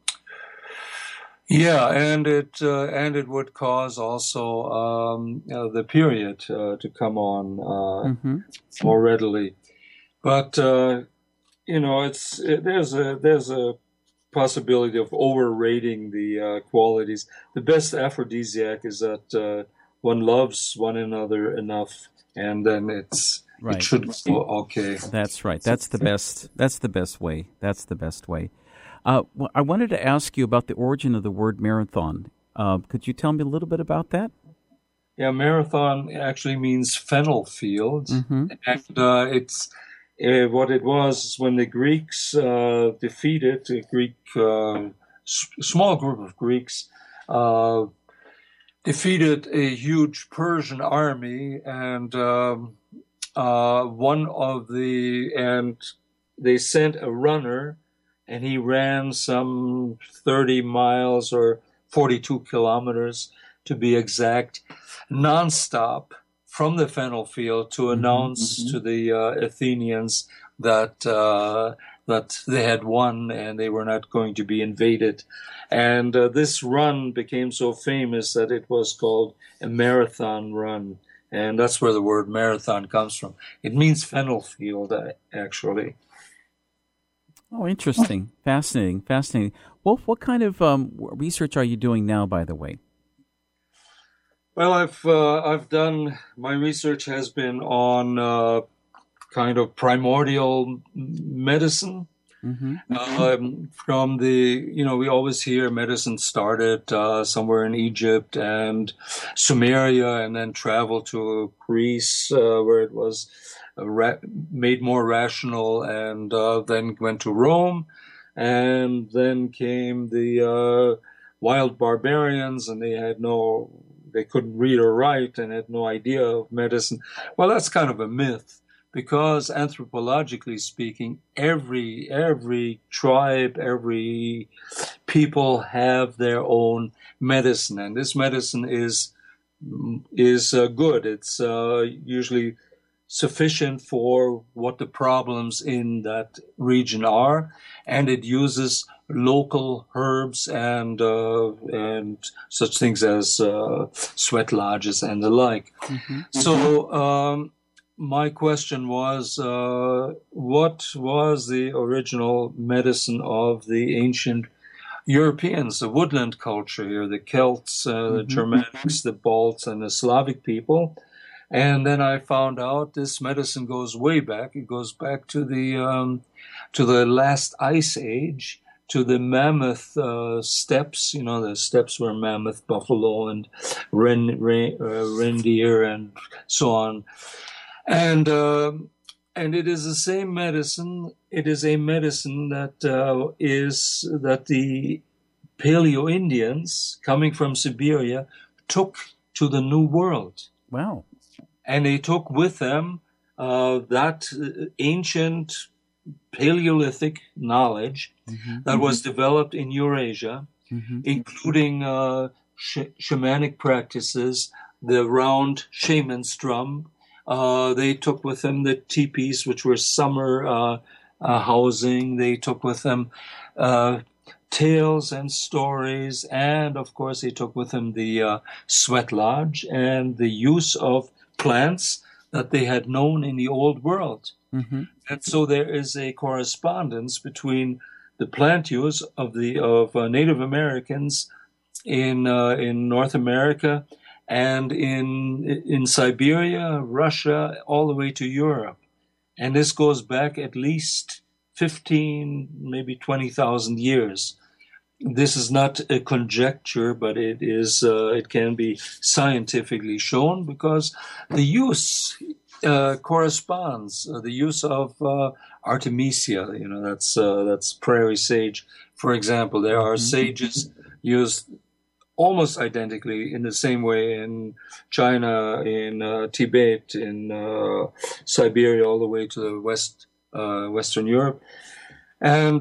yeah, and it uh, and it would cause also um, uh, the period uh, to come on uh, mm-hmm. more readily. But, uh, you know, it's it, there's a there's a possibility of overrating the uh, qualities. The best aphrodisiac is that uh, one loves one another enough, and then it's right. It should go okay. That's right. That's the best. That's the best way. That's the best way. Uh, well, I wanted to ask you about the origin of the word marathon. Uh, could you tell me a little bit about that? Yeah, marathon actually means fennel field, mm-hmm. and uh, it's uh, what it was is when the Greeks uh, defeated a Greek uh, s- small group of Greeks. Uh, defeated a huge Persian army, and um, uh, one of the and they sent a runner, and he ran some thirty miles or forty-two kilometers to be exact, nonstop from the fennel field to announce mm-hmm. to the uh, Athenians that uh, that they had won and they were not going to be invaded. And uh, this run became so famous that it was called a marathon run. And that's where the word marathon comes from. It means fennel field, uh, actually. Oh, interesting. Fascinating. Fascinating. Wolf, what kind of um, research are you doing now, by the way? Well, I've uh, I've done, my research has been on uh, kind of primordial medicine. Mm-hmm. Um, from the, you know, we always hear medicine started uh, somewhere in Egypt and Sumeria, and then traveled to Greece, uh, where it was uh, ra- made more rational, and uh, then went to Rome, and then came the uh, wild barbarians, and they had no, they couldn't read or write, and had no idea of medicine. Well, that's kind of a myth. Because anthropologically speaking, every every tribe, every people have their own medicine, and this medicine is is uh, good. It's uh, usually sufficient for what the problems in that region are, and it uses local herbs and uh, and such things as uh, sweat lodges and the like. Mm-hmm. So. Um, My question was, uh, what was the original medicine of the ancient Europeans, the woodland culture here, the Celts, uh, mm-hmm. the Germanics, the Balts, and the Slavic people? And then I found out this medicine goes way back. It goes back to the um, to the last ice age, to the mammoth uh, steppes. You know, the steppes were mammoth, buffalo, and ren, ren, uh, reindeer, and so on. And uh, and it is the same medicine. It is a medicine that uh, is that the Paleo Indians coming from Siberia took to the New World. Wow! And they took with them uh, that ancient Paleolithic knowledge mm-hmm. that was developed in Eurasia, mm-hmm. including uh, sh- shamanic practices, the round shaman's drum. Uh, they took with them the teepees, which were summer uh, uh, housing. They took with them uh, tales and stories. And, of course, they took with them the uh, sweat lodge and the use of plants that they had known in the old world. Mm-hmm. And so there is a correspondence between the plant use of the of uh, Native Americans in uh, in North America and in in Siberia, Russia, all the way to Europe. And this goes back at least fifteen, maybe twenty thousand years. This is not a conjecture, but it is. Uh, it can be scientifically shown because the use uh, corresponds. Uh, the use of uh, Artemisia, you know, that's uh, that's prairie sage, for example. There are sages used almost identically in the same way in China, in uh, Tibet, in uh, Siberia, all the way to the west, uh, Western Europe. And,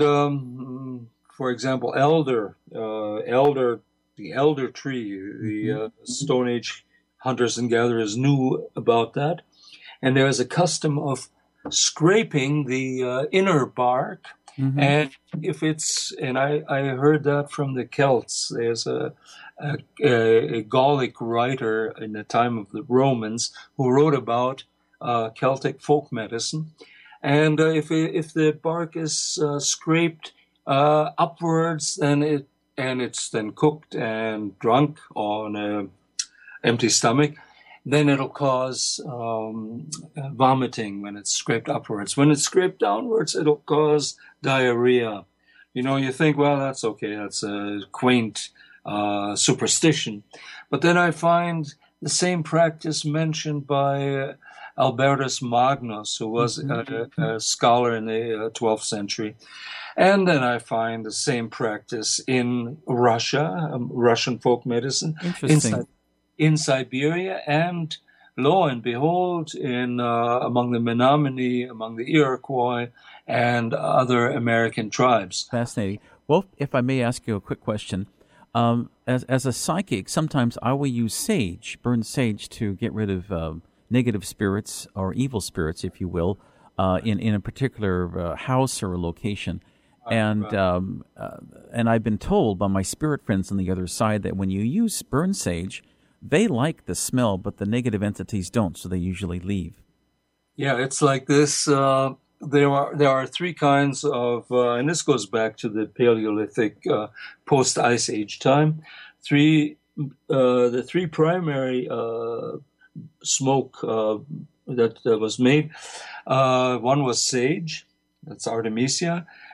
um, for example, elder, uh, elder, the elder tree, the uh, Stone Age hunters and gatherers knew about that. And there is a custom of scraping the uh, inner bark. Mm-hmm. And if it's, and I, I heard that from the Celts, there's a, a, a Gallic writer in the time of the Romans who wrote about uh, Celtic folk medicine. And uh, if it, if the bark is uh, scraped uh, upwards, then it and it's then cooked and drunk on an empty stomach, then it'll cause um, vomiting when it's scraped upwards. When it's scraped downwards, it'll cause diarrhea. You know, you think, well, that's okay. That's a quaint uh, superstition. But then I find the same practice mentioned by uh, Albertus Magnus, who was mm-hmm. a, a scholar in the uh, twelfth century. And then I find the same practice in Russia, um, Russian folk medicine. Interesting. In, in Siberia, and lo and behold, in uh, among the Menominee, among the Iroquois, and other American tribes. Fascinating. Well, if I may ask you a quick question. Um, as, as a psychic, sometimes I will use sage, burn sage, to get rid of uh, negative spirits or evil spirits, if you will, uh, in, in a particular uh, house or a location. And um, uh, and I've been told by my spirit friends on the other side that when you use burn sage, they like the smell, but the negative entities don't, so they usually leave. Yeah, it's like this. Uh, there are there are three kinds of, uh, and this goes back to the Paleolithic uh, post-Ice Age time. Three, uh, the three primary uh, smoke uh, that, that was made. Uh, one was sage, that's Artemisia.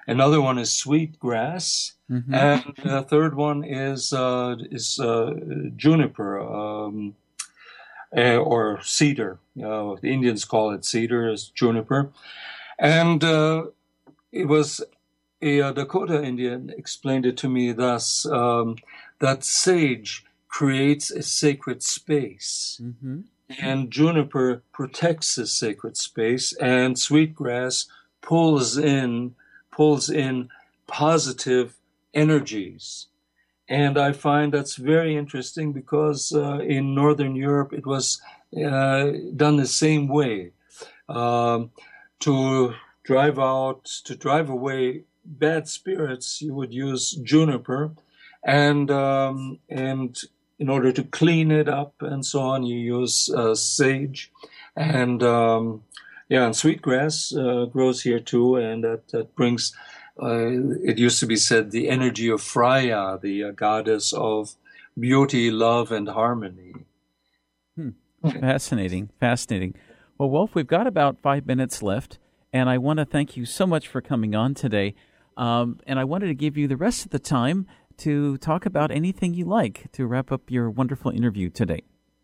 Another one is sweetgrass, Mm-hmm. and the third one is uh, is uh, juniper um, uh, or cedar. Uh, the Indians call it cedar, is juniper, and uh, it was a, a Dakota Indian explained it to me thus: um, that sage creates a sacred space. Mm-hmm. And juniper protects the sacred space, and sweetgrass pulls in pulls in positive energies. And I find that's very interesting because uh, in Northern Europe it was uh, done the same way. Um, to drive out, to drive away bad spirits, you would use juniper, and um, and in order to clean it up and so on, you use uh, sage, and um, yeah, and sweetgrass uh, grows here too, and that that brings. Uh, it used to be said the energy of Freya, the uh, goddess of beauty, love, and harmony. Hmm. Fascinating, fascinating. Well, Wolf, we've got about five minutes left, and I want to thank you so much for coming on today. Um, and I wanted to give you the rest of the time to talk about anything you like to wrap up your wonderful interview today.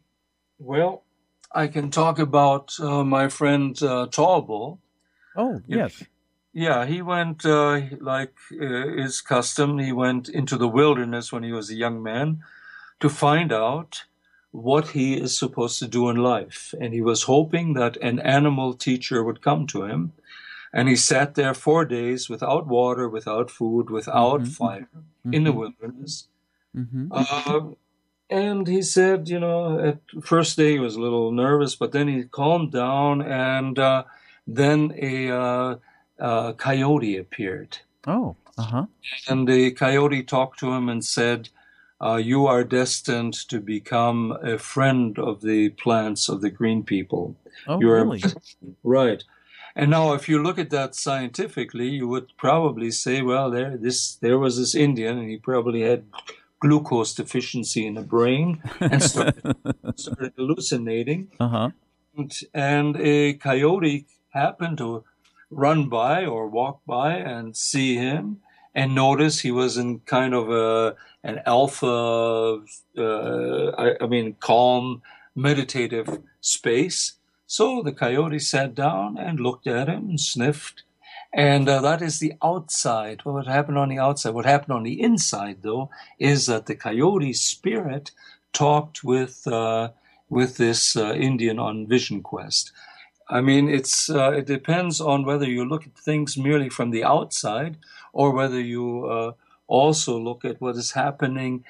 Well, I can talk about uh, my friend uh, Tallbull. Oh, yes. Yeah, he went, uh, like uh, his custom, he went into the wilderness when he was a young man to find out what he is supposed to do in life. And he was hoping that an animal teacher would come to him. And he sat there four days without water, without food, without mm-hmm. fire mm-hmm. in the wilderness. Mm-hmm. Uh, and he said, you know, at first day he was a little nervous, but then he calmed down, and uh, then a uh, uh, coyote appeared. Oh, uh-huh. And the coyote talked to him and said, uh, you are destined to become a friend of the plants, of the green people. Oh, You're really? Right. And now, if you look at that scientifically, you would probably say, well, there, this, there was this Indian, and he probably had glucose deficiency in the brain and started, started hallucinating. Uh-huh. And, and a coyote happened to run by or walk by and see him and notice he was in kind of a an alpha, uh, I, I mean, calm, meditative space. So the coyote sat down and looked at him and sniffed. And uh, that is the outside. What happened on the outside? What happened on the inside, though, is that the coyote spirit talked with uh, with this uh, Indian on Vision Quest. I mean, it's uh, it depends on whether you look at things merely from the outside or whether you uh, also look at what is happening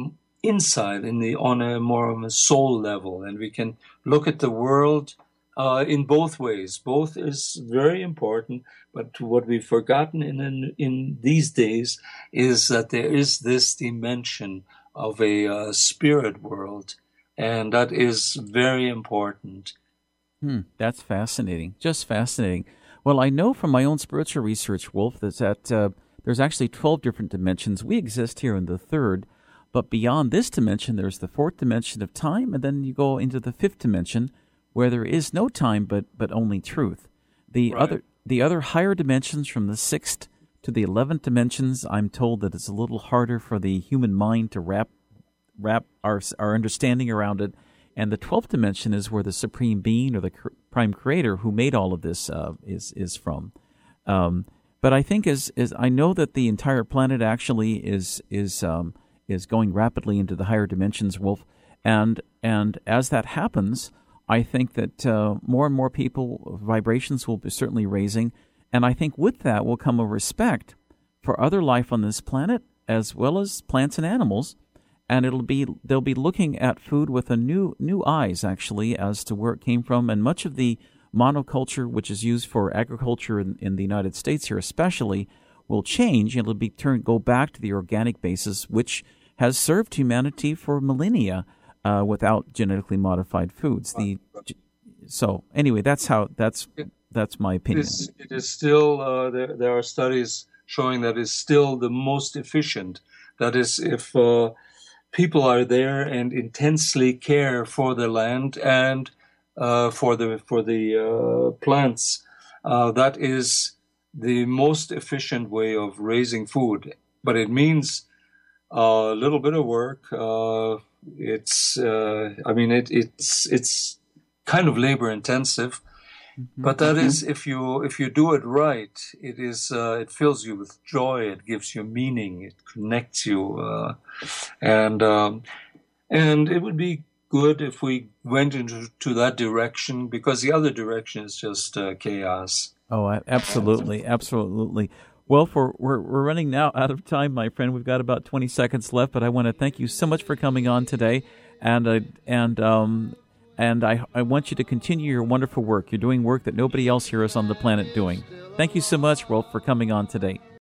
inside in the on a more of a soul level. And we can look at the world uh, in both ways. Both is very important, but what we've forgotten in, in in these days is that there is this dimension of a uh, spirit world, and that is very important. Hmm, that's fascinating. Just fascinating. Well, I know from my own spiritual research, Wolf, that, that uh, there's actually twelve different dimensions. We exist here in the third, but beyond this dimension, there's the fourth dimension of time, and then you go into the fifth dimension, where there is no time, but but only truth. The Right. other the other higher dimensions, from the sixth to the eleventh dimensions, I'm told that it's a little harder for the human mind to wrap wrap our our understanding around it. And the twelfth dimension is where the Supreme Being, or the cr- Prime Creator who made all of this, uh, is is from. Um, but I think as, as I know that the entire planet actually is is um, is going rapidly into the higher dimensions, Wolf. And and as that happens, I think that uh, more and more people, vibrations will be certainly raising. And I think with that will come a respect for other life on this planet, as well as plants and animals. And it'll be they'll be looking at food with a new new eyes, actually, as to where it came from. And much of the monoculture, which is used for agriculture in, in the United States here especially, will change. It'll be turned go back to the organic basis, which has served humanity for millennia uh, without genetically modified foods. The so anyway, that's how that's that's my opinion. It is, it is still uh, there. There are studies showing that it's still the most efficient. That is, if uh, people are there and intensely care for the land and uh, for the for the uh, plants, uh, that is the most efficient way of raising food. But it means a little bit of work. Uh, it's, uh, I mean, it, it's it's kind of labor intensive. Mm-hmm. But that is, if you if you do it right, it is uh, it fills you with joy. It gives you meaning. It connects you, uh, and um, and it would be good if we went into to that direction, because the other direction is just uh, chaos. Oh, absolutely, absolutely. Well, for we're we're running now out of time, my friend. We've got about twenty seconds left, but I want to thank you so much for coming on today, and uh, and um. And I, I want you to continue your wonderful work. You're doing work that nobody else here is on the planet doing. Thank you so much, Rolf, for coming on today.